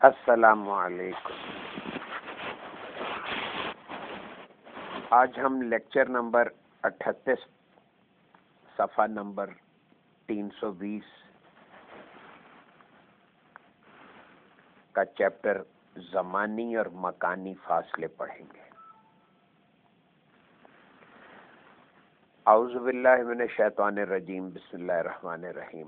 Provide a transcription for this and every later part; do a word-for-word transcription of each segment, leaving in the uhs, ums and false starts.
السلام علیکم۔ آج ہم لیکچر نمبر اٹھتیس صفحہ نمبر تین سو بیس کا چیپٹر زمانی اور مکانی فاصلے پڑھیں گے۔ اعوذ باللہ من الشیطان الرجیم، بسم اللہ الرحمن الرحیم۔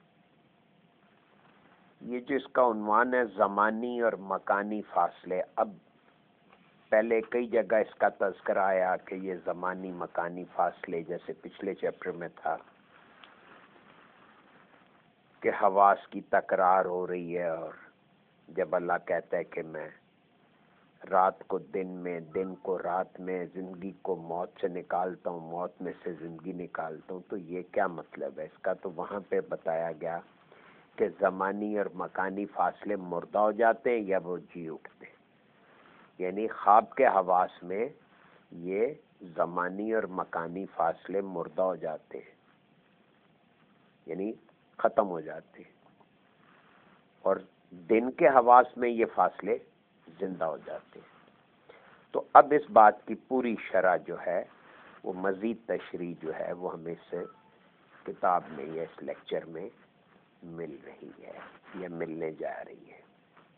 یہ جو اس کا عنوان ہے زمانی اور مکانی فاصلے، اب پہلے کئی جگہ اس کا تذکرہ آیا کہ یہ زمانی مکانی فاصلے، جیسے پچھلے چیپٹر میں تھا کہ حواس کی تکرار ہو رہی ہے، اور جب اللہ کہتا ہے کہ میں رات کو دن میں، دن کو رات میں، زندگی کو موت سے نکالتا ہوں، موت میں سے زندگی نکالتا ہوں، تو یہ کیا مطلب ہے اس کا؟ تو وہاں پہ بتایا گیا کہ زمانی اور مکانی فاصلے مردہ ہو جاتے ہیں یا وہ جی اٹھتے ہیں، یعنی خواب کے حواس میں یہ زمانی اور مکانی فاصلے مردہ ہو جاتے ہیں، یعنی ختم ہو جاتے ہیں، اور دن کے حواس میں یہ فاصلے زندہ ہو جاتے ہیں۔ تو اب اس بات کی پوری شرح جو ہے وہ مزید تشریح جو ہے وہ ہمیں اس کتاب میں یا اس لیکچر میں مل رہی ہے یا ملنے جا رہی ہے۔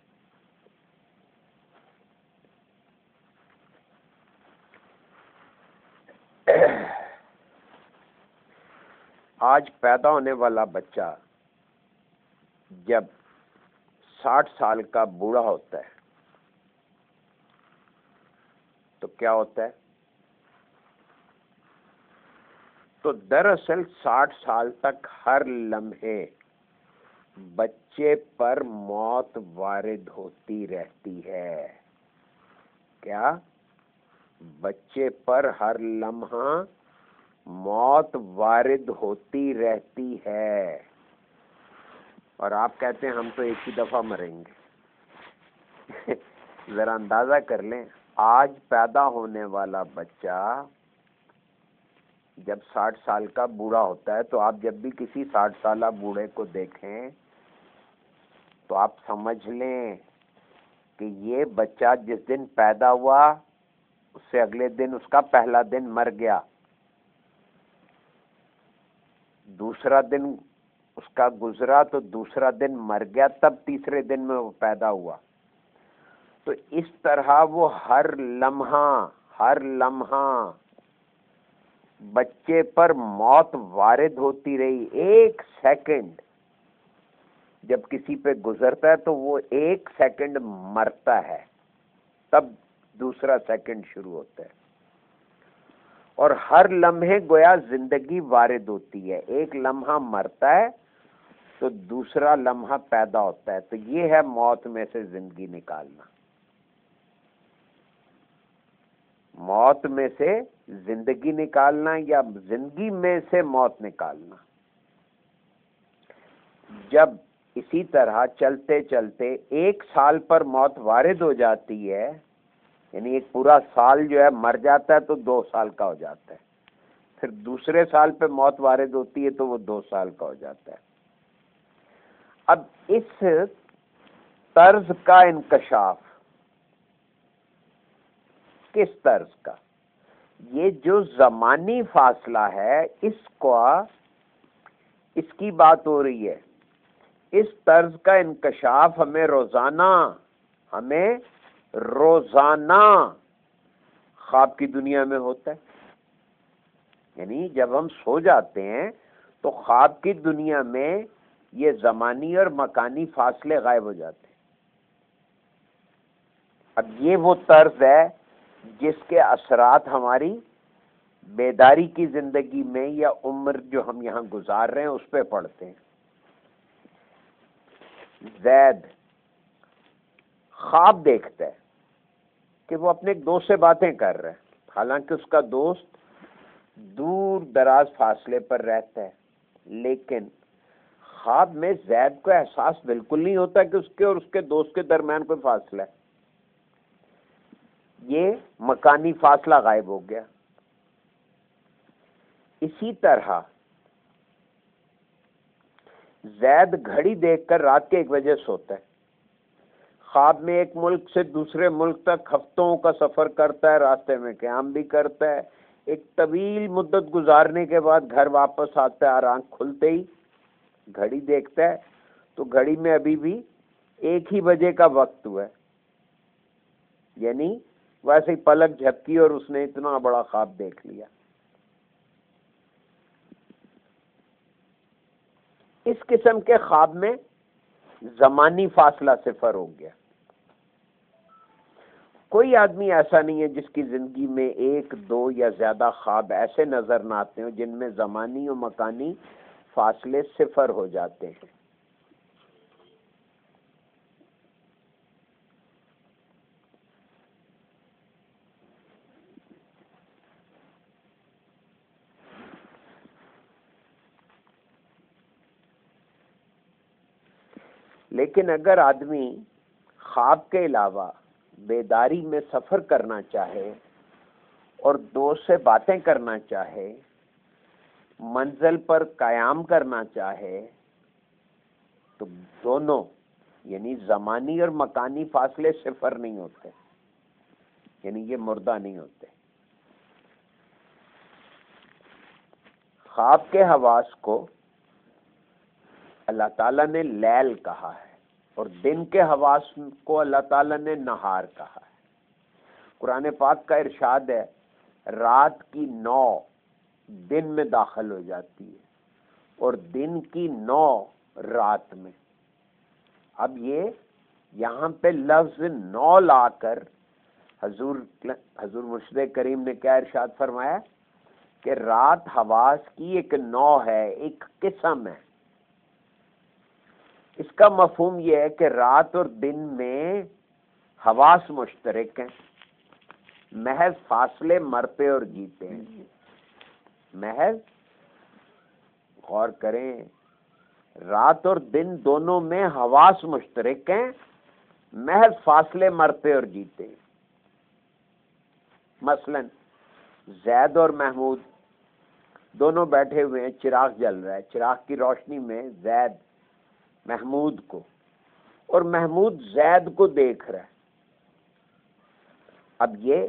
آج پیدا ہونے والا بچہ جب ساٹھ سال کا بوڑھا ہوتا ہے تو کیا ہوتا ہے؟ تو دراصل ساٹھ سال تک ہر لمحے بچے پر موت وارد ہوتی رہتی ہے۔ کیا؟ بچے پر ہر لمحہ موت وارد ہوتی رہتی ہے، اور آپ کہتے ہیں ہم تو ایک ہی دفعہ مریں گے۔ ذرا اندازہ کر لیں، آج پیدا ہونے والا بچہ جب ساٹھ سال کا بوڑھا ہوتا ہے، تو آپ جب بھی کسی ساٹھ سالہ بوڑھے کو دیکھیں تو آپ سمجھ لیں کہ یہ بچہ جس دن پیدا ہوا اس سے اگلے دن اس کا پہلا دن مر گیا، دوسرا دن اس کا گزرا تو دوسرا دن مر گیا، تب تیسرے دن میں وہ پیدا ہوا۔ تو اس طرح وہ ہر لمحہ ہر لمحہ بچے پر موت وارد ہوتی رہی۔ ایک سیکنڈ جب کسی پہ گزرتا ہے تو وہ ایک سیکنڈ مرتا ہے، تب دوسرا سیکنڈ شروع ہوتا ہے، اور ہر لمحے گویا زندگی وارد ہوتی ہے۔ ایک لمحہ مرتا ہے تو دوسرا لمحہ پیدا ہوتا ہے۔ تو یہ ہے موت میں سے زندگی نکالنا، موت میں سے زندگی نکالنا یا زندگی میں سے موت نکالنا۔ جب اسی طرح چلتے چلتے ایک سال پر موت وارد ہو جاتی ہے، یعنی ایک پورا سال جو ہے مر جاتا ہے تو دو سال کا ہو جاتا ہے، پھر دوسرے سال پہ موت وارد ہوتی ہے تو وہ دو سال کا ہو جاتا ہے۔ اب اس طرز کا انکشاف کس طرز کا؟ یہ جو زمانی فاصلہ ہے اس کو اس کی بات ہو رہی ہے۔ اس طرز کا انکشاف ہمیں روزانہ ہمیں روزانہ خواب کی دنیا میں ہوتا ہے، یعنی جب ہم سو جاتے ہیں تو خواب کی دنیا میں یہ زمانی اور مکانی فاصلے غائب ہو جاتے ہیں۔ اب یہ وہ طرز ہے جس کے اثرات ہماری بیداری کی زندگی میں یا عمر جو ہم یہاں گزار رہے ہیں اس پہ پڑتے ہیں۔ زید خواب دیکھتا ہے کہ وہ اپنے ایک دوست سے باتیں کر رہا ہے، حالانکہ اس کا دوست دور دراز فاصلے پر رہتا ہے، لیکن خواب میں زید کو احساس بالکل نہیں ہوتا کہ اس کے اور اس کے دوست کے درمیان کوئی فاصلہ ہے۔ یہ مکانی فاصلہ غائب ہو گیا۔ اسی طرح زید گھڑی دیکھ کر رات کے ایک بجے سوتا ہے، خواب میں ایک ملک سے دوسرے ملک تک ہفتوں کا سفر کرتا ہے، راستے میں قیام بھی کرتا ہے، ایک طویل مدت گزارنے کے بعد گھر واپس آتا ہے اور آنکھ کھلتے ہی گھڑی دیکھتا ہے تو گھڑی میں ابھی بھی ایک ہی بجے کا وقت ہوا ہے، یعنی ویسے ہی پلک جھپکی اور اس نے اتنا بڑا خواب دیکھ لیا۔ اس قسم کے خواب میں زمانی فاصلہ صفر ہو گیا۔ کوئی آدمی ایسا نہیں ہے جس کی زندگی میں ایک دو یا زیادہ خواب ایسے نظر نہ آتے ہوں جن میں زمانی و مکانی فاصلے صفر ہو جاتے ہیں۔ لیکن اگر آدمی خواب کے علاوہ بیداری میں سفر کرنا چاہے اور دوست سے باتیں کرنا چاہے، منزل پر قیام کرنا چاہے، تو دونوں یعنی زمانی اور مکانی فاصلے صفر نہیں ہوتے، یعنی یہ مردہ نہیں ہوتے۔ خواب کے حواس کو اللہ تعالیٰ نے لیل کہا ہے اور دن کے حواس کو اللہ تعالیٰ نے نہار کہا ہے۔ قرآن پاک کا ارشاد ہے رات کی نو دن میں داخل ہو جاتی ہے اور دن کی نو رات میں۔ اب یہ یہاں پہ لفظ نو لا کر حضور حضور مرشد کریم نے کیا ارشاد فرمایا کہ رات حواس کی ایک نو ہے، ایک قسم ہے۔ اس کا مفہوم یہ ہے کہ رات اور دن میں حواس مشترک ہیں، محض فاصلے مرتے اور جیتے ہیں۔ محض غور کریں، رات اور دن دونوں میں حواس مشترک ہیں، محض فاصلے مرتے اور جیتے ہیں۔ مثلا زید اور محمود دونوں بیٹھے ہوئے ہیں، چراغ جل رہا ہے، چراغ کی روشنی میں زید محمود کو اور محمود زید کو دیکھ رہا ہے۔ اب یہ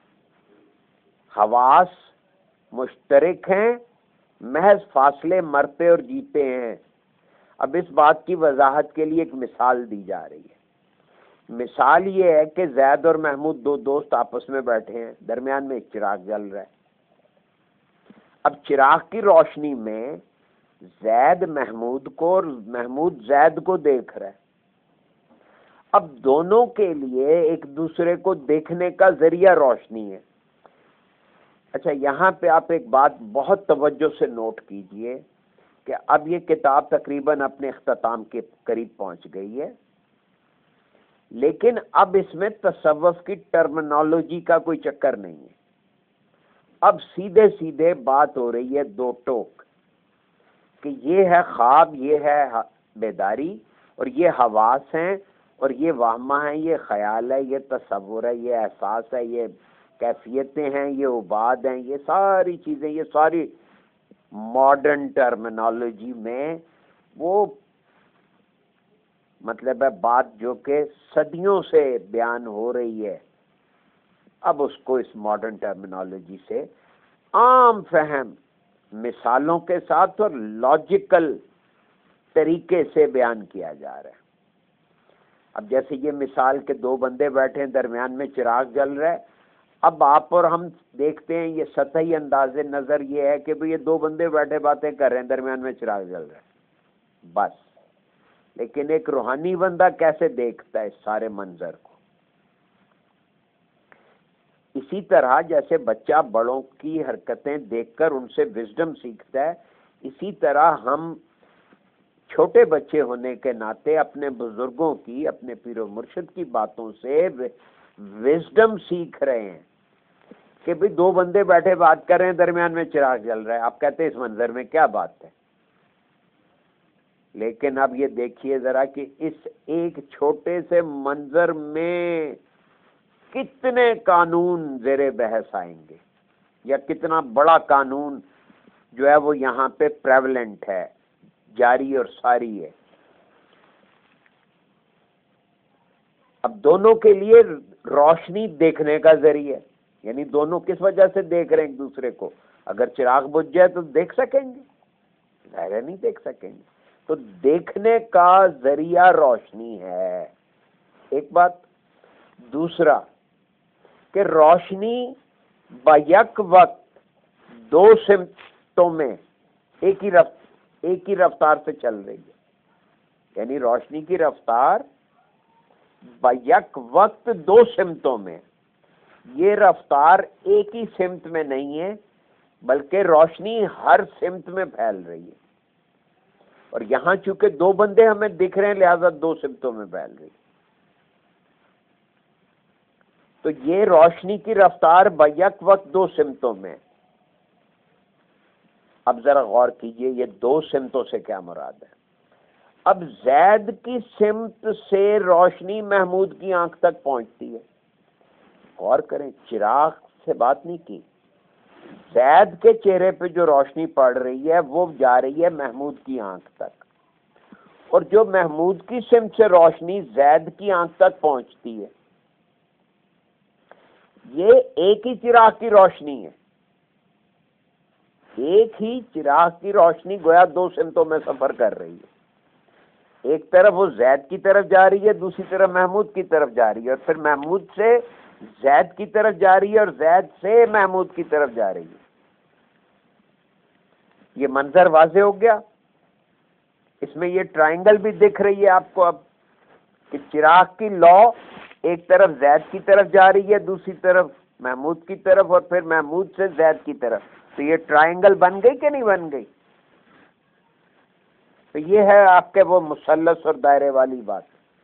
حواس مشترک ہیں، محض فاصلے مرتے اور جیتے ہیں۔ اب اس بات کی وضاحت کے لیے ایک مثال دی جا رہی ہے۔ مثال یہ ہے کہ زید اور محمود دو دوست آپس میں بیٹھے ہیں، درمیان میں ایک چراغ جل رہا ہے۔ اب چراغ کی روشنی میں زید محمود کو اور محمود زید کو دیکھ رہا ہے۔ اب دونوں کے لیے ایک دوسرے کو دیکھنے کا ذریعہ روشنی ہے۔ اچھا، یہاں پہ آپ ایک بات بہت توجہ سے نوٹ کیجئے کہ اب یہ کتاب تقریباً اپنے اختتام کے قریب پہنچ گئی ہے، لیکن اب اس میں تصوف کی ٹرمنالوجی کا کوئی چکر نہیں ہے۔ اب سیدھے سیدھے بات ہو رہی ہے دو ٹوک کہ یہ ہے خواب، یہ ہے بیداری، اور یہ حواس ہیں، اور یہ وہمہ ہیں، یہ خیال ہے، یہ تصور ہے، یہ احساس ہے، یہ کیفیتیں ہیں، یہ عباد ہیں، یہ ساری چیزیں، یہ ساری ماڈرن ٹرمنالوجی میں وہ مطلب ہے بات جو کہ صدیوں سے بیان ہو رہی ہے، اب اس کو اس ماڈرن ٹرمنالوجی سے عام فہم مثالوں کے ساتھ اور لاجیکل طریقے سے بیان کیا جا رہا ہے۔ اب جیسے یہ مثال کے دو بندے بیٹھے ہیں، درمیان میں چراغ جل رہا ہے، اب آپ اور ہم دیکھتے ہیں یہ سطحی انداز نظر یہ ہے کہ بھئی یہ دو بندے بیٹھے باتیں کر رہے ہیں، درمیان میں چراغ جل رہا ہے، بس۔ لیکن ایک روحانی بندہ کیسے دیکھتا ہے اس سارے منظر کو؟ اسی طرح جیسے بچہ بڑوں کی حرکتیں دیکھ کر ان سے وزڈم سیکھتا ہے، اسی طرح ہم چھوٹے بچے ہونے کے ناطے اپنے بزرگوں کی، اپنے پیر و مرشد کی باتوں سے وزڈم سیکھ رہے ہیں کہ بھئی دو بندے بیٹھے بات کر رہے ہیں، درمیان میں چراغ جل رہا ہے، آپ کہتے ہیں اس منظر میں کیا بات ہے؟ لیکن اب یہ دیکھیے ذرا کہ اس ایک چھوٹے سے منظر میں کتنے قانون زیر بحث آئیں گے، یا کتنا بڑا قانون جو ہے وہ یہاں پہ پریولنٹ ہے، جاری اور ساری ہے۔ اب دونوں کے لیے روشنی دیکھنے کا ذریعہ، یعنی دونوں کس وجہ سے دیکھ رہے ہیں ایک دوسرے کو؟ اگر چراغ بجھ جائے تو دیکھ سکیں گے؟ ظاہر ہے نہیں دیکھ سکیں گے. تو دیکھنے کا ذریعہ روشنی ہے، ایک بات. دوسرا کہ روشنی بیک وقت دو سمتوں میں ایک ہی رفت ایک ہی رفتار سے چل رہی ہے، یعنی روشنی کی رفتار بیک وقت دو سمتوں میں. یہ رفتار ایک ہی سمت میں نہیں ہے بلکہ روشنی ہر سمت میں پھیل رہی ہے، اور یہاں چونکہ دو بندے ہمیں دکھ رہے ہیں لہذا دو سمتوں میں پھیل رہی ہے. تو یہ روشنی کی رفتار بیک وقت دو سمتوں میں. اب ذرا غور کیجئے یہ دو سمتوں سے کیا مراد ہے. اب زید کی سمت سے روشنی محمود کی آنکھ تک پہنچتی ہے. غور کریں، چراغ سے بات نہیں کی، زید کے چہرے پہ جو روشنی پڑ رہی ہے وہ جا رہی ہے محمود کی آنکھ تک، اور جو محمود کی سمت سے روشنی زید کی آنکھ تک پہنچتی ہے یہ ایک ہی چراغ کی روشنی ہے. ایک ہی چراغ کی روشنی گویا دو سمتوں میں سفر کر رہی ہے. ایک طرف وہ زید کی طرف جا رہی ہے، دوسری طرف محمود کی طرف جا رہی ہے، اور پھر محمود سے زید کی طرف جا رہی ہے اور زید سے محمود کی طرف جا رہی ہے. یہ منظر واضح ہو گیا. اس میں یہ ٹرائنگل بھی دکھ رہی ہے آپ کو اب کہ چراغ کی لو ایک طرف زید کی طرف جا رہی ہے، دوسری طرف محمود کی طرف، اور پھر محمود سے زید کی طرف. تو یہ ٹرائنگل بن گئی کہ نہیں بن گئی؟ تو یہ ہے آپ کے وہ مثلث اور دائرے والی بات.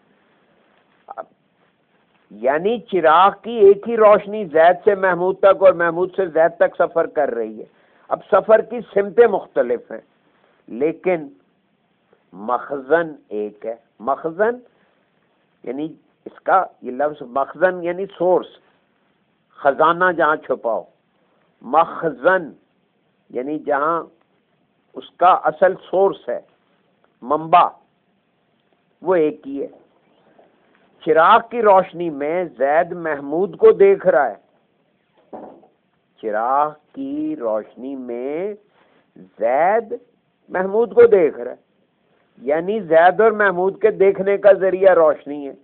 یعنی چراغ کی ایک ہی روشنی زید سے محمود تک اور محمود سے زید تک سفر کر رہی ہے. اب سفر کی سمتیں مختلف ہیں لیکن مخزن ایک ہے. مخزن یعنی اس کا یہ لفظ مخزن یعنی سورس، خزانہ جہاں چھپاؤ. مخزن یعنی جہاں اس کا اصل سورس ہے، منبع، وہ ایک ہی ہے. چراغ کی روشنی میں زید محمود کو دیکھ رہا ہے. چراغ کی روشنی میں زید محمود کو دیکھ رہا ہے، یعنی زید اور محمود کے دیکھنے کا ذریعہ روشنی ہے.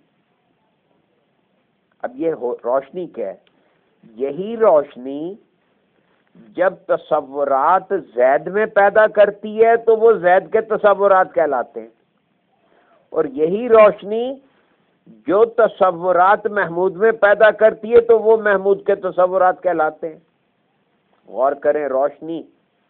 اب یہ روشنی کیا ہے؟ یہی روشنی جب تصورات زید میں پیدا کرتی ہے تو وہ زید کے تصورات کہلاتے ہیں، اور یہی روشنی جو تصورات محمود میں پیدا کرتی ہے تو وہ محمود کے تصورات کہلاتے ہیں. غور کریں، روشنی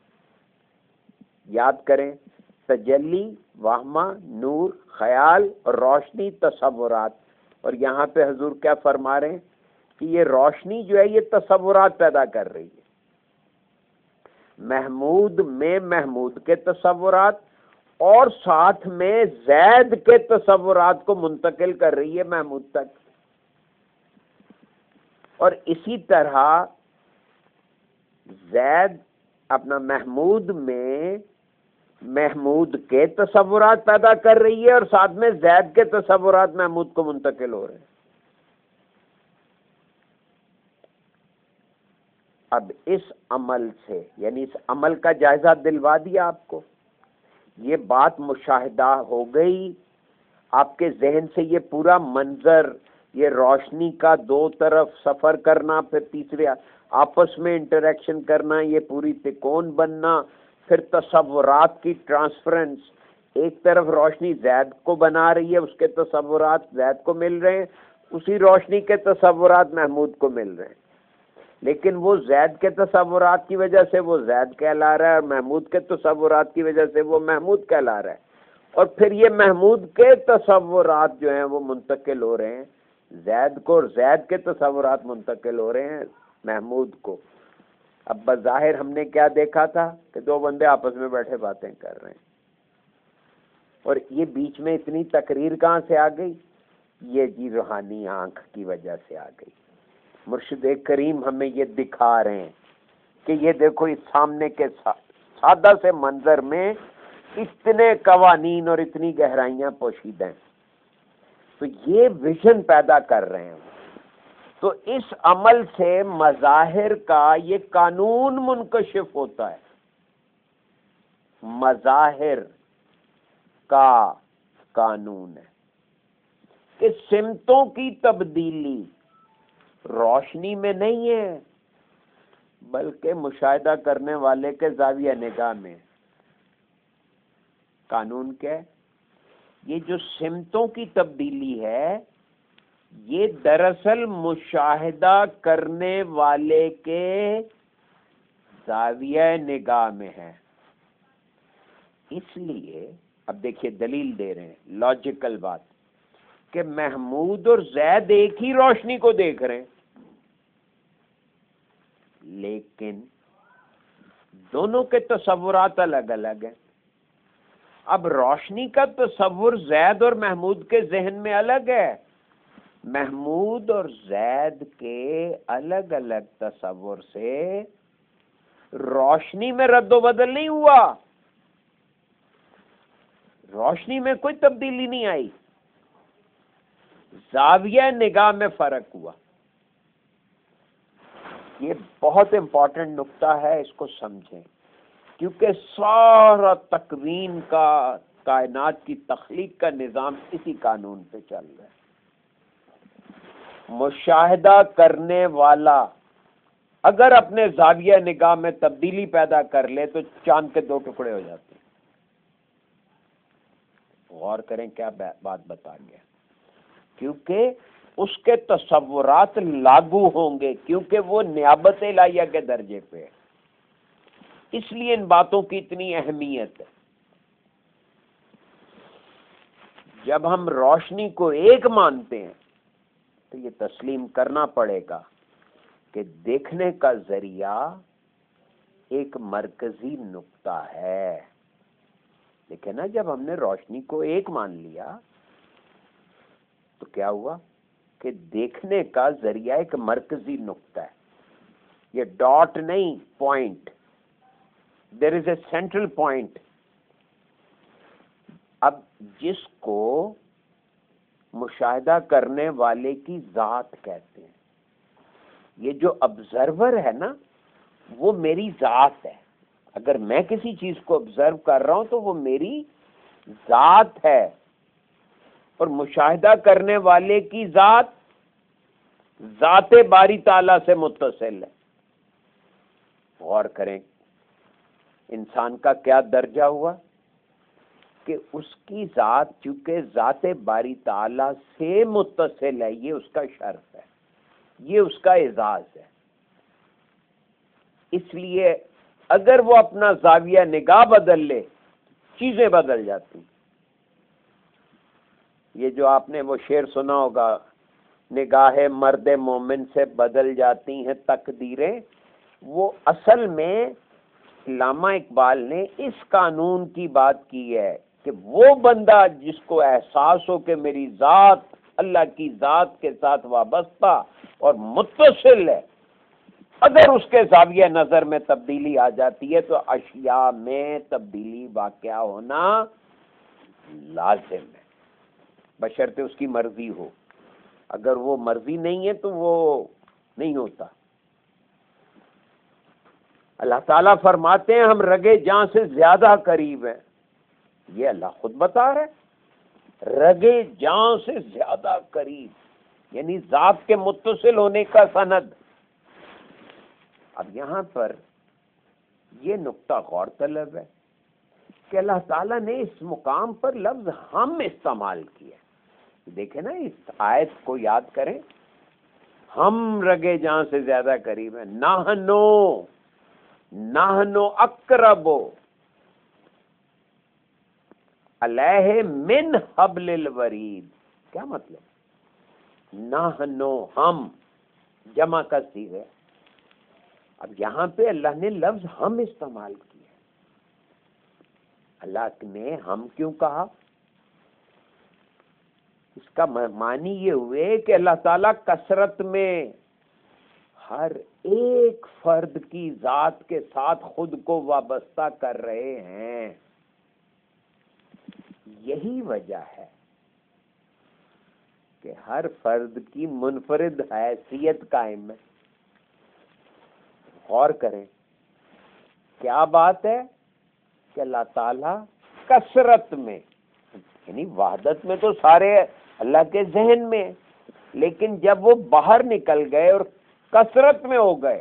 یاد کریں، تجلی، وہمہ، نور، خیال، اور روشنی تصورات. اور یہاں پہ حضور کیا فرما رہے ہیں کہ یہ روشنی جو ہے یہ تصورات پیدا کر رہی ہے. محمود میں محمود کے تصورات اور ساتھ میں زید کے تصورات کو منتقل کر رہی ہے محمود تک. اور اسی طرح زید اپنا محمود میں محمود کے تصورات پیدا کر رہی ہے اور ساتھ میں زید کے تصورات محمود کو منتقل ہو رہے ہیں. اب اس عمل سے یعنی اس عمل کا جائزہ دلوا دیا آپ کو، یہ بات مشاہدہ ہو گئی آپ کے ذہن سے. یہ پورا منظر، یہ روشنی کا دو طرف سفر کرنا، پھر تیسرے آپس میں انٹریکشن کرنا، یہ پوری تکون بننا، پھر تصورات کی ٹرانسفرنس. ایک طرف روشنی زید کو بنا رہی ہے، اس کے تصورات زید کو مل رہے ہیں، اسی روشنی کے تصورات محمود کو مل رہے ہیں، لیکن وہ زید کے تصورات کی وجہ سے وہ زید کہلا رہا ہے اور محمود کے تصورات کی وجہ سے وہ محمود کہلا رہا ہے. اور پھر یہ محمود کے تصورات جو ہیں وہ منتقل ہو رہے ہیں زید کو، اور زید کے تصورات منتقل ہو رہے ہیں محمود کو. اب بظاہر ہم نے کیا دیکھا تھا کہ دو بندے آپس میں بیٹھے باتیں کر رہے ہیں، اور یہ بیچ میں اتنی تقریر کہاں سے آ گئی؟ یہ جی روحانی آنکھ کی وجہ سے آ گئی. مرشد کریم ہمیں یہ دکھا رہے ہیں کہ یہ دیکھو اس سامنے کے سادہ سے منظر میں اتنے قوانین اور اتنی گہرائیاں پوشیدہ ہیں. تو یہ ویژن پیدا کر رہے ہیں. تو اس عمل سے مظاہر کا یہ قانون منکشف ہوتا ہے. مظاہر کا قانون ہے کہ سمتوں کی تبدیلی روشنی میں نہیں ہے بلکہ مشاہدہ کرنے والے کے زاویہ نگاہ میں. قانون کیا ہے؟ یہ جو سمتوں کی تبدیلی ہے یہ دراصل مشاہدہ کرنے والے کے زاویہ نگاہ میں ہے. اس لیے اب دیکھیے دلیل دے رہے ہیں، لاجیکل بات، کہ محمود اور زید ایک ہی روشنی کو دیکھ رہے ہیں لیکن دونوں کے تصورات الگ الگ ہیں. اب روشنی کا تصور زید اور محمود کے ذہن میں الگ ہے. محمود اور زید کے الگ الگ تصور سے روشنی میں رد و بدل نہیں ہوا، روشنی میں کوئی تبدیلی نہیں آئی، زاویہ نگاہ میں فرق ہوا. یہ بہت امپورٹنٹ نقطہ ہے، اس کو سمجھیں، کیونکہ سارا تکوین کا، کائنات کی تخلیق کا نظام اسی قانون پہ چل رہا ہے. مشاہدہ کرنے والا اگر اپنے زاویہ نگاہ میں تبدیلی پیدا کر لے تو چاند کے دو ٹکڑے ہو جاتے ہیں. غور کریں کیا بات بتا گیا، کیونکہ اس کے تصورات لاگو ہوں گے کیونکہ وہ نیابت الہیہ کے درجے پہ ہے. اس لیے ان باتوں کی اتنی اہمیت ہے. جب ہم روشنی کو ایک مانتے ہیں تو یہ تسلیم کرنا پڑے گا کہ دیکھنے کا ذریعہ ایک مرکزی نقطہ ہے. لیکن نا جب ہم نے روشنی کو ایک مان لیا تو کیا ہوا کہ دیکھنے کا ذریعہ ایک مرکزی نقطہ ہے. یہ ڈاٹ نہیں، point. There is a central point. اب جس کو مشاہدہ کرنے والے کی ذات کہتے ہیں، یہ جو آبزرور ہے نا وہ میری ذات ہے. اگر میں کسی چیز کو آبزرو کر رہا ہوں تو وہ میری ذات ہے، اور مشاہدہ کرنے والے کی ذات ذات باری تعالیٰ سے متصل ہے. غور کریں انسان کا کیا درجہ ہوا کہ اس کی ذات چونکہ ذات باری تعالیٰ سے متصل ہے، یہ اس کا شرف ہے، یہ اس کا اعزاز ہے. اس لیے اگر وہ اپنا زاویہ نگاہ بدل لے چیزیں بدل جاتی. یہ جو آپ نے وہ شعر سنا ہوگا، نگاہ مرد مومن سے بدل جاتی ہیں تقدیریں، وہ اصل میں علامہ اقبال نے اس قانون کی بات کی ہے کہ وہ بندہ جس کو احساس ہو کہ میری ذات اللہ کی ذات کے ساتھ وابستہ اور متصل ہے، اگر اس کے زاویہ نظر میں تبدیلی آ جاتی ہے تو اشیاء میں تبدیلی واقع ہونا لازم ہے، بشرطے اس کی مرضی ہو. اگر وہ مرضی نہیں ہے تو وہ نہیں ہوتا. اللہ تعالیٰ فرماتے ہیں ہم رگے جاں سے زیادہ قریب ہیں. یہ اللہ خود بتا رہا ہے، رگے جاں سے زیادہ قریب، یعنی ذات کے متصل ہونے کا سند. اب یہاں پر یہ نقطہ غور طلب ہے کہ اللہ تعالیٰ نے اس مقام پر لفظ ہم استعمال کیا. دیکھیں نا اس آیت کو یاد کریں، ہم رگے جہاں سے زیادہ قریب ہیں. نحنو نحنو اقرب علیہ من حبل الورید. کیا مطلب؟ نحنو ہم جمع کا صیغہ ہے. اب یہاں پہ اللہ نے لفظ ہم استعمال کیا. اللہ نے ہم کیوں کہا؟ اس کا معنی یہ ہوئے کہ اللہ تعالیٰ کثرت میں ہر ایک فرد کی ذات کے ساتھ خود کو وابستہ کر رہے ہیں. یہی وجہ ہے کہ ہر فرد کی منفرد حیثیت قائم ہے. غور کریں کیا بات ہے کہ اللہ تعالی کثرت میں، یعنی وحدت میں تو سارے اللہ کے ذہن میں، لیکن جب وہ باہر نکل گئے اور کثرت میں ہو گئے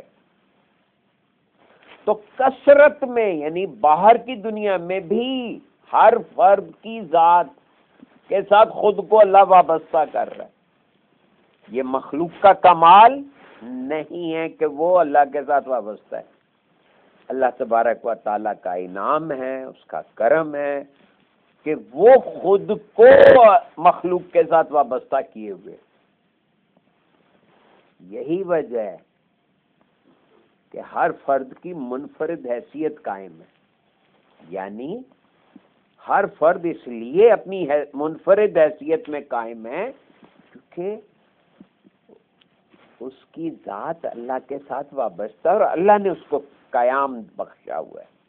تو کثرت میں یعنی باہر کی دنیا میں بھی ہر فرد کی ذات کے ساتھ خود کو اللہ وابستہ کر رہا ہے. یہ مخلوق کا کمال نہیں ہے کہ وہ اللہ کے ساتھ وابستہ ہے. اللہ تبارک و تعالیٰ کا انعام ہے، اس کا کرم ہے کہ وہ خود کو مخلوق کے ساتھ وابستہ کیے ہوئے. یہی وجہ ہے کہ ہر فرد کی منفرد حیثیت قائم ہے، یعنی ہر فرد اس لیے اپنی منفرد حیثیت میں قائم ہے کیونکہ اس کی ذات اللہ کے ساتھ وابستہ اور اللہ نے اس کو قیام بخشا ہوا ہے.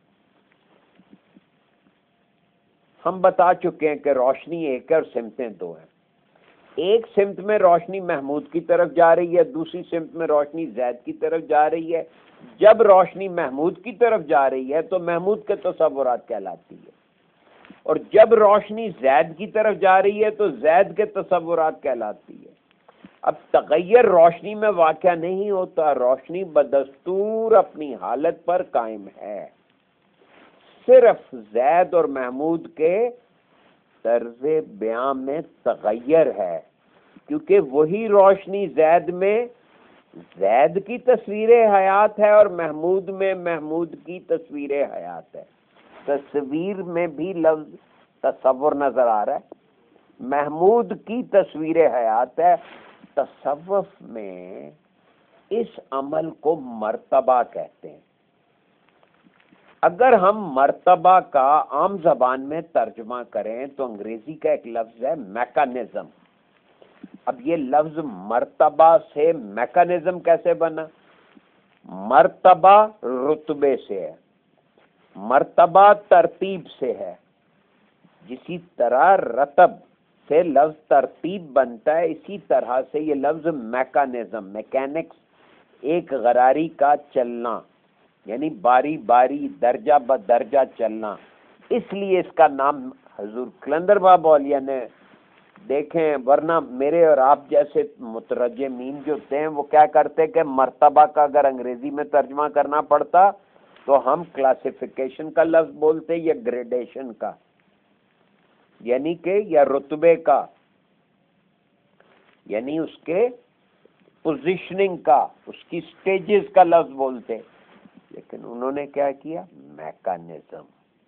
ہم بتا چکے ہیں کہ روشنی ایک ہے اور سمتیں دو ہیں. ایک سمت میں روشنی محمود کی طرف جا رہی ہے، دوسری سمت میں روشنی زید کی طرف جا رہی ہے. جب روشنی محمود کی طرف جا رہی ہے تو محمود کے تصورات کہلاتی ہے، اور جب روشنی زید کی طرف جا رہی ہے تو زید کے تصورات کہلاتی ہے. اب تغیر روشنی میں واقع نہیں ہوتا، روشنی بدستور اپنی حالت پر قائم ہے. صرف زید اور محمود کے طرز بیان میں تغیر ہے، کیونکہ وہی روشنی زید میں زید کی تصویر حیات ہے اور محمود میں محمود کی تصویر حیات ہے. تصویر میں بھی لفظ تصور نظر آ رہا ہے، محمود کی تصویر حیات ہے. تصوف میں اس عمل کو مرتبہ کہتے ہیں. اگر ہم مرتبہ کا عام زبان میں ترجمہ کریں تو انگریزی کا ایک لفظ ہے میکانزم. اب یہ لفظ مرتبہ سے میکانزم کیسے بنا؟ مرتبہ رتبے سے ہے، مرتبہ ترتیب سے ہے. جسی طرح رتب سے لفظ ترتیب بنتا ہے، اسی طرح سے یہ لفظ میکانزم، میکینکس، ایک غراری کا چلنا، یعنی باری باری درجہ بدرجہ چلنا. اس لیے اس کا نام حضور قلندر بابا اولیاء نے دیکھیں، ورنہ میرے اور آپ جیسے مترجمین جو ہوتے ہیں وہ کیا کرتے کہ مرتبہ کا اگر انگریزی میں ترجمہ کرنا پڑتا تو ہم کلاسیفیکیشن کا لفظ بولتے یا گریڈیشن کا، یعنی کہ یا رتبے کا، یعنی اس کے پوزیشننگ کا، اس کی سٹیجز کا لفظ بولتے. لیکن انہوں نے کیا کیا؟ میکانزم.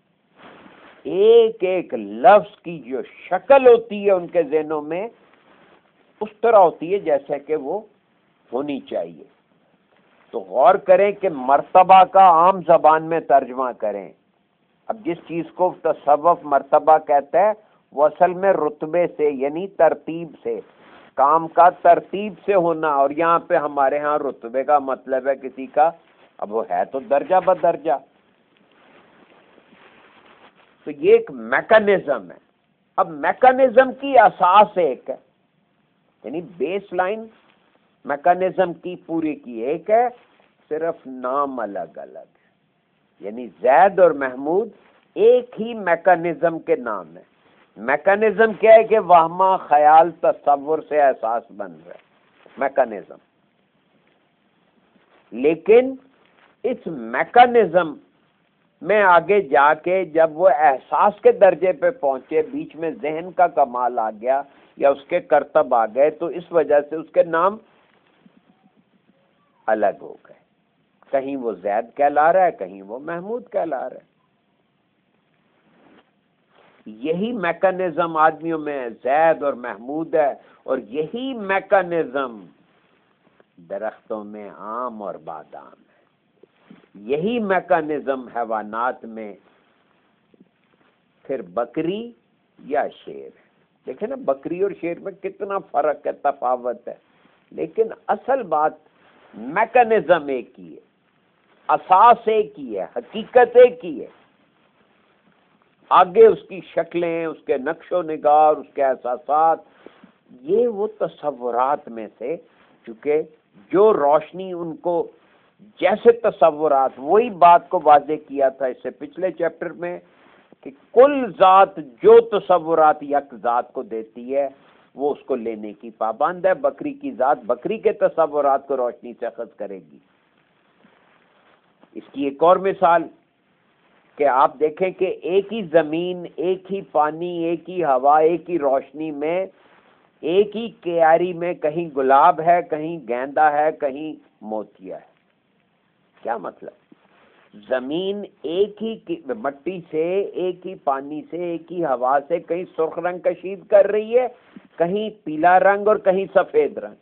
ایک ایک لفظ کی جو شکل ہوتی ہے ان کے ذہنوں میں اس طرح ہوتی ہے جیسے کہ وہ ہونی چاہیے. تو غور کریں کہ مرتبہ کا عام زبان میں ترجمہ کریں. اب جس چیز کو تصوف مرتبہ کہتا ہے وہ اصل میں رتبے سے یعنی ترتیب سے، کام کا ترتیب سے ہونا. اور یہاں پہ ہمارے ہاں رتبے کا مطلب ہے کسی کا، اب وہ ہے تو درجہ بدرجہ. تو یہ ایک میکانزم ہے. اب میکانزم کی اساس ایک ہے، یعنی بیس لائن میکانزم کی پوری کی ایک ہے، صرف نام الگ الگ ہے. یعنی زید اور محمود ایک ہی میکانزم کے نام ہے. میکانزم کیا ہے کہ وہمہ، خیال، تصور سے احساس بن رہا ہے میکانزم. لیکن اس میکانزم میں آگے جا کے جب وہ احساس کے درجے پہ پہنچے، بیچ میں ذہن کا کمال آ گیا یا اس کے کرتب آ گئے، تو اس وجہ سے اس کے نام الگ ہو گئے. کہیں وہ زید کہلا رہا ہے، کہیں وہ محمود کہلا رہا ہے. یہی میکانزم آدمیوں میں زید اور محمود ہے، اور یہی میکانزم درختوں میں آم اور بادام ہے. یہی میکانزم حیوانات میں پھر بکری یا شیر ہے. دیکھیں نا بکری اور شیر میں کتنا فرق ہے، تفاوت ہے، لیکن اصل بات میکانزم ایک ہی ہے، اساس ایک ہی ہے، حقیقت ایک ہی ہے. آگے اس کی شکلیں، اس کے نقش و نگار، اس کے احساسات یہ وہ تصورات میں سے، چونکہ جو روشنی ان کو جیسے تصورات، وہی بات کو واضح کیا تھا اس سے پچھلے چیپٹر میں کہ کل ذات جو تصورات یک ذات کو دیتی ہے وہ اس کو لینے کی پابند ہے۔ بکری کی ذات بکری کے تصورات کو روشنی سے اخذ کرے گی۔ اس کی ایک اور مثال کہ آپ دیکھیں کہ ایک ہی زمین، ایک ہی پانی، ایک ہی ہوا، ایک ہی روشنی میں، ایک ہی کیاری میں کہیں گلاب ہے، کہیں گیندا ہے، کہیں موتیا ہے۔ کیا مطلب؟ زمین ایک ہی مٹی سے، ایک ہی پانی سے، ایک ہی ہوا سے کہیں سرخ رنگ کشید کر رہی ہے، کہیں پیلا رنگ اور کہیں سفید رنگ۔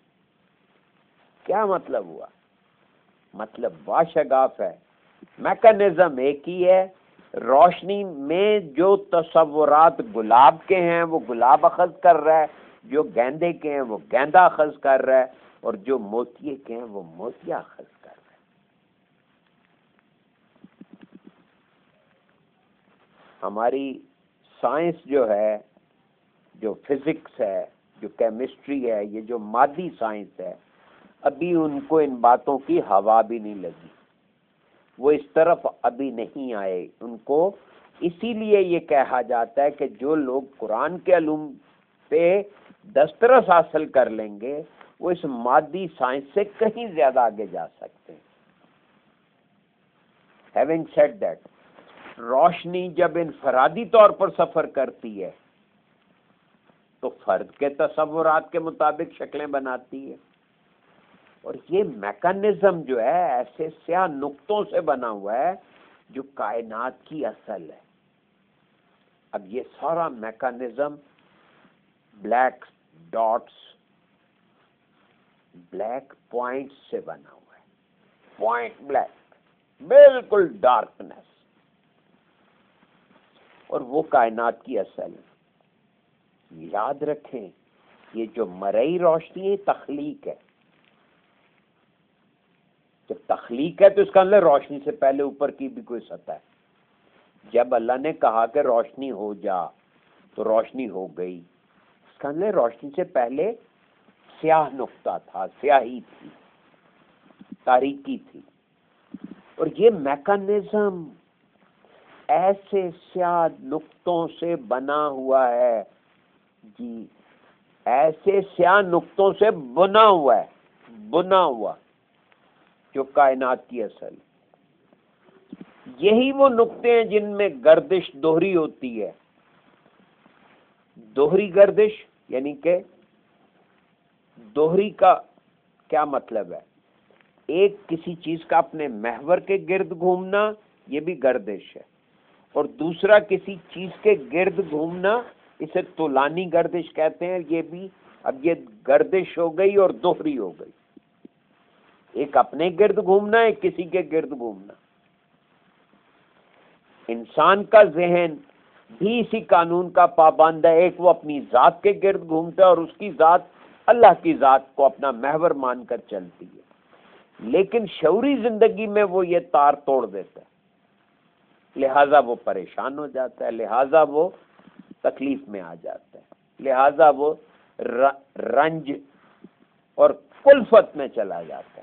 کیا مطلب ہوا؟ مطلب واشگاف ہے، میکانزم ایک ہی ہے۔ روشنی میں جو تصورات گلاب کے ہیں وہ گلاب اخذ کر رہا ہے، جو گیندے کے ہیں وہ گیندا اخذ کر رہا ہے، اور جو موتیے کے ہیں وہ موتیا اخذ کر رہا ہے۔ ہماری سائنس جو ہے، جو فزکس ہے، جو کیمسٹری ہے، یہ جو مادی سائنس ہے، ابھی ان کو ان باتوں کی ہوا بھی نہیں لگی، وہ اس طرف ابھی نہیں آئے ان کو۔ اسی لیے یہ کہا جاتا ہے کہ جو لوگ قرآن کے علوم پہ دسترس حاصل کر لیں گے وہ اس مادی سائنس سے کہیں زیادہ آگے جا سکتے ہیں۔ Having said that، روشنی جب انفرادی طور پر سفر کرتی ہے تو فرد کے تصورات کے مطابق شکلیں بناتی ہے، اور یہ میکانزم جو ہے ایسے سیاہ نقطوں سے بنا ہوا ہے جو کائنات کی اصل ہے۔ اب یہ سارا mechanism black dots, black points سے بنا ہوا ہے، پوائنٹ بلیک، بالکل ڈارکنیس، اور وہ کائنات کی اصل ہے۔ یاد رکھیں یہ جو مرئی روشنی ہے تخلیق ہے۔ جب تخلیق ہے تو اس کا مطلب روشنی سے پہلے اوپر کی بھی کوئی سطح ہے۔ جب اللہ نے کہا کہ روشنی ہو جا تو روشنی ہو گئی، اس کا مطلب روشنی سے پہلے سیاہ نقطہ تھا، سیاہی تھی، تاریکی تھی، اور یہ میکانزم ایسے سیاہ نقطوں سے بنا ہوا ہے، جی ایسے سیاہ نقطوں سے بنا ہوا ہے، بنا ہوا جو کائنات کی اصل۔ یہی وہ نقطے ہیں جن میں گردش دوہری ہوتی ہے۔ دوہری گردش یعنی کہ دوہری کا کیا مطلب ہے؟ ایک کسی چیز کا اپنے محور کے گرد گھومنا، یہ بھی گردش ہے، اور دوسرا کسی چیز کے گرد گھومنا، اسے طولانی گردش کہتے ہیں۔ یہ بھی اب یہ گردش ہو گئی اور دوہری ہو گئی، ایک اپنے گرد گھومنا، ایک کسی کے گرد گھومنا۔ انسان کا ذہن بھی اسی قانون کا پابند ہے، ایک وہ اپنی ذات کے گرد گھومتا ہے اور اس کی ذات اللہ کی ذات کو اپنا محور مان کر چلتی ہے، لیکن شعوری زندگی میں وہ یہ تار توڑ دیتا ہے، لہذا وہ پریشان ہو جاتا ہے، لہذا وہ تکلیف میں آ جاتا ہے، لہذا وہ رنج اور کلفت میں چلا جاتا ہے۔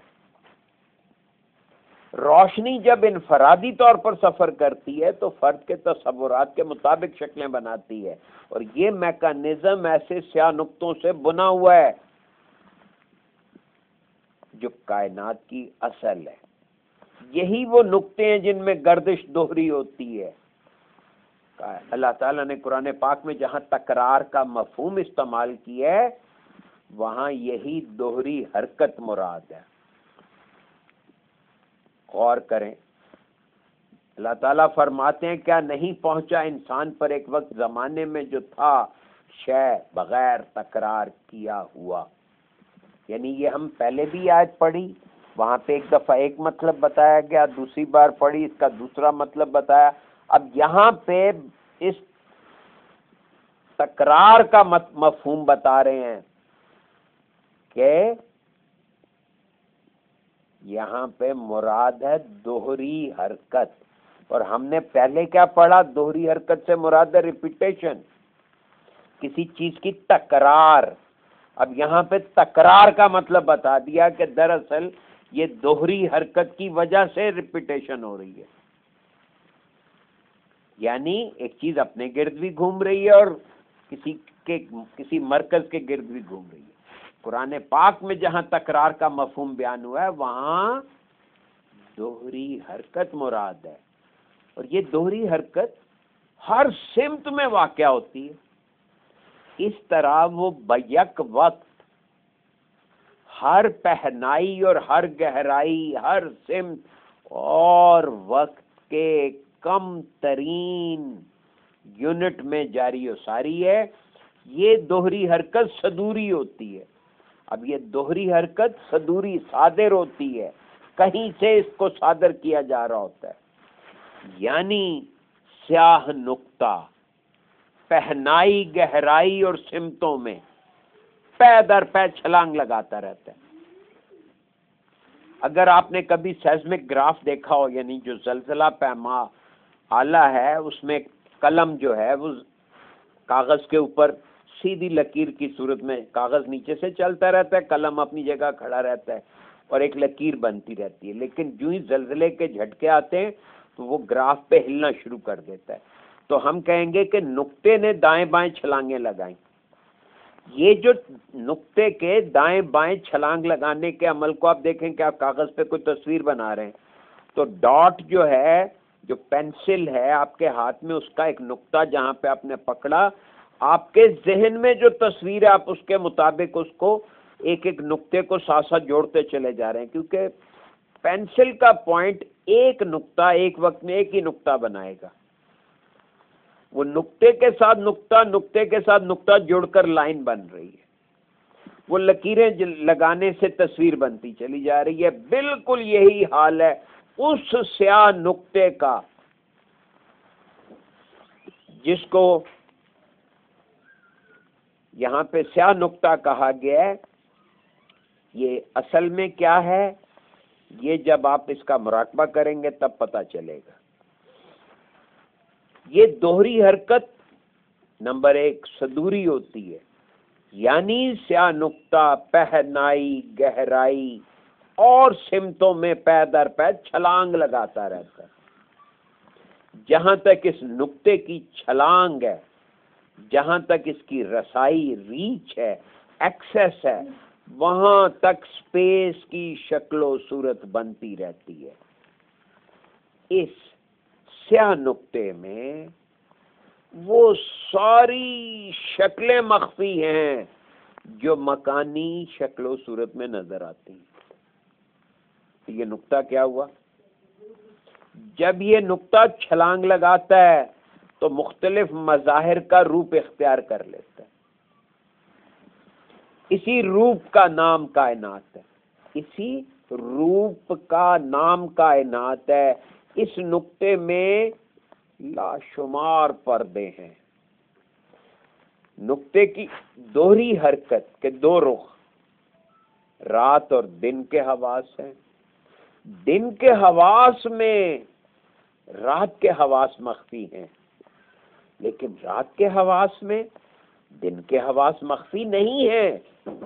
روشنی جب انفرادی طور پر سفر کرتی ہے تو فرد کے تصورات کے مطابق شکلیں بناتی ہے، اور یہ میکانزم ایسے سیاہ نقطوں سے بنا ہوا ہے جو کائنات کی اصل ہے۔ یہی وہ نقطے ہیں جن میں گردش دوہری ہوتی ہے۔ اللہ تعالیٰ نے قرآن پاک میں جہاں تکرار کا مفہوم استعمال کیا ہے وہاں یہی دوہری حرکت مراد ہے۔ غور کریں، اللہ تعالیٰ فرماتے ہیں کیا نہیں پہنچا انسان پر ایک وقت زمانے میں جو تھا شے بغیر تکرار کیا ہوا۔ یعنی یہ ہم پہلے بھی آیت پڑھی، وہاں پہ ایک دفعہ ایک مطلب بتایا گیا، دوسری بار پڑھی اس کا دوسرا مطلب بتایا، اب یہاں پہ اس تکرار کا مفہوم بتا رہے ہیں کہ یہاں پہ مراد ہے دوہری حرکت، اور ہم نے پہلے کیا پڑھا؟ دوہری حرکت سے مراد ہے ریپیٹیشن۔ کسی چیز کی تکرار. اب یہاں پہ تکرار کا مطلب بتا دیا کہ دراصل یہ دوہری حرکت کی وجہ سے ریپیٹیشن ہو رہی ہے، یعنی ایک چیز اپنے گرد بھی گھوم رہی ہے اور کسی کے کسی مرکز کے گرد بھی گھوم رہی ہے. قرآن پاک میں جہاں تکرار کا مفہوم بیان ہوا ہے وہاں دوہری حرکت مراد ہے، اور یہ دوہری حرکت ہر سمت میں واقع ہوتی ہے. اس طرح وہ بیک وقت ہر پہنائی اور ہر گہرائی، ہر سمت اور وقت کے کم ترین یونٹ میں جاری و ساری ہے. یہ دوہری حرکت صدوری ہوتی ہے. اب یہ دوہری حرکت صدوری صادر ہوتی ہے، کہیں سے اس کو صادر کیا جا رہا ہوتا ہے، یعنی سیاہ نقطہ پہنائی، گہرائی اور سمتوں میں پے در پے چھلانگ لگاتا رہتا ہے. اگر آپ نے کبھی سیزمک گراف دیکھا ہو، یعنی جو زلزلہ پیما آلہ ہے، اس میں قلم جو ہے وہ کاغذ کے اوپر سیدھی لکیر کی صورت میں، کاغذ نیچے سے چلتا رہتا ہے، قلم اپنی جگہ کھڑا رہتا ہے اور ایک لکیر بنتی رہتی ہے. لیکن جو ہی زلزلے کے جھٹکے آتے ہیں تو وہ گراف پہ ہلنا شروع کر دیتا ہے. تو ہم کہیں گے کہ نقطے نے دائیں بائیں چھلانگیں لگائیں. یہ جو نقطے کے دائیں بائیں چھلانگ لگانے کے عمل کو آپ دیکھیں کہ آپ کاغذ پہ کوئی تصویر بنا رہے ہیں تو ڈاٹ جو ہے، جو پینسل ہے آپ کے ہاتھ میں، اس کا ایک نقطہ جہاں پہ آپ نے پکڑا، آپ کے ذہن میں جو تصویر ہے آپ اس کے مطابق اس کو ایک ایک نقطے کو ساتھ ساتھ جوڑتے چلے جا رہے ہیں، کیونکہ پینسل کا پوائنٹ ایک نقطہ ایک وقت میں ایک ہی نقطہ بنائے گا. وہ نقطے کے ساتھ نقطہ، نقطے کے ساتھ نقطہ جڑ کر لائن بن رہی ہے. وہ لکیریں لگانے سے تصویر بنتی چلی جا رہی ہے. بالکل یہی حال ہے اس سیاہ نقطے کا جس کو یہاں پہ سیاہ نقطہ کہا گیا ہے. یہ اصل میں کیا ہے، یہ جب آپ اس کا مراقبہ کریں گے تب پتہ چلے گا. یہ دوہری حرکت نمبر ایک صدوری ہوتی ہے، یعنی سیاہ نقطہ پہنائی، گہرائی اور سمتوں میں پے در پے چھلانگ لگاتا رہتا ہے. جہاں تک اس نقطے کی چھلانگ ہے، جہاں تک اس کی رسائی، ریچ ہے، ایکسس ہے، وہاں تک سپیس کی شکل و صورت بنتی رہتی ہے. اس سیاہ نقطے میں وہ ساری شکلیں مخفی ہیں جو مکانی شکل و صورت میں نظر آتی ہیں. یہ نقطہ کیا ہوا؟ جب یہ نقطہ چھلانگ لگاتا ہے تو مختلف مظاہر کا روپ اختیار کر لیتا ہے. اسی روپ کا نام کائنات ہے، اسی روپ کا نام کائنات ہے. اس نقطے میں لاشمار پردے ہیں. نقطے کی دوہری حرکت کے دو رخ، رات اور دن کے حواس ہیں. دن کے حواس میں رات کے حواس مخفی ہیں، لیکن رات کے حواس میں دن کے حواس مخفی نہیں ہیں.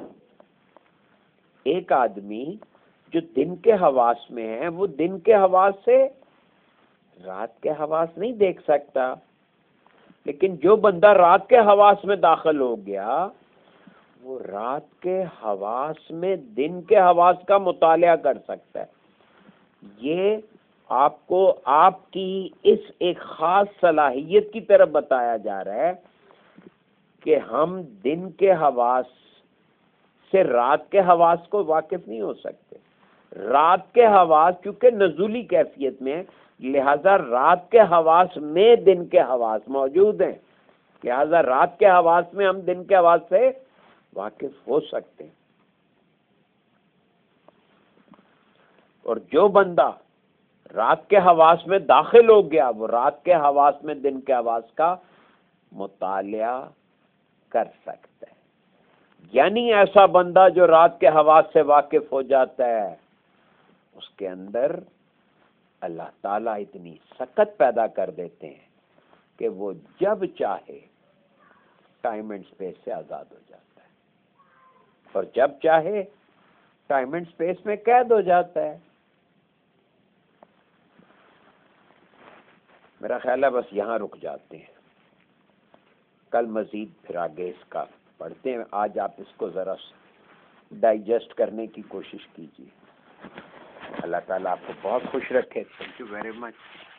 ایک آدمی جو دن کے حواس میں ہے وہ دن کے حواس سے رات کے حواس نہیں دیکھ سکتا، لیکن جو بندہ رات کے حواس میں داخل ہو گیا وہ رات کے حواس میں دن کے حواس کا مطالعہ کر سکتا ہے. یہ آپ کو آپ کی اس ایک خاص صلاحیت کی طرف بتایا جا رہا ہے کہ ہم دن کے حواس سے رات کے حواس کو واقف نہیں ہو سکتے. رات کے حواس کیونکہ نزولی کیفیت میں، لہذا رات کے حواس میں دن کے حواس موجود ہیں، لہذا رات کے حواس میں ہم دن کے حواس سے واقف ہو سکتے ہیں. اور جو بندہ رات کے حواس میں داخل ہو گیا وہ رات کے حواس میں دن کے حواس کا مطالعہ کر سکتا ہے. یعنی ایسا بندہ جو رات کے حواس سے واقف ہو جاتا ہے اس کے اندر اللہ تعالیٰ اتنی سکت پیدا کر دیتے ہیں کہ وہ جب چاہے ٹائم اینڈ اسپیس سے آزاد ہو جاتا ہے، اور جب چاہے ٹائم اینڈ اسپیس میں قید ہو جاتا ہے۔ میرا خیال ہے بس یہاں رک جاتے ہیں، کل مزید پھر آگے اس کا پڑھتے ہیں۔ آج آپ اس کو ذرا ڈائجسٹ کرنے کی کوشش کیجیے۔ اللہ تعالیٰ آپ کو بہت خوش رکھے۔ Thank you very much.